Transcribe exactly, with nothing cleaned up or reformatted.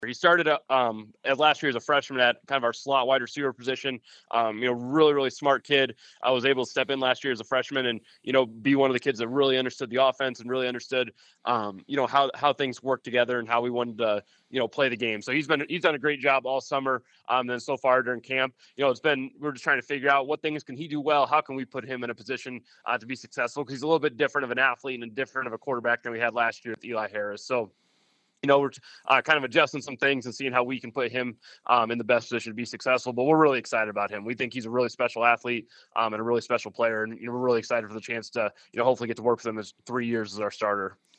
He started uh, um, at last year as a freshman at kind of our slot wide receiver position. Um, you know, really, really smart kid. I was able to step in last year as a freshman and, you know, be one of the kids that really understood the offense and really understood, um, you know, how, how things work together and how we wanted to, you know, play the game. So he's been, he's done a great job all summer. Um, then so far during camp, you know, it's been, we're just trying to figure out what things can he do well? How can we put him in a position uh, to be successful? Because he's a little bit different of an athlete and different of a quarterback than we had last year with Eli Harris. So, you know, we're uh, kind of adjusting some things and seeing how we can put him um, in the best position to be successful. But we're really excited about him. We think he's a really special athlete um, and a really special player. And, you know, we're really excited for the chance to, you know, hopefully get to work with him as three years as our starter.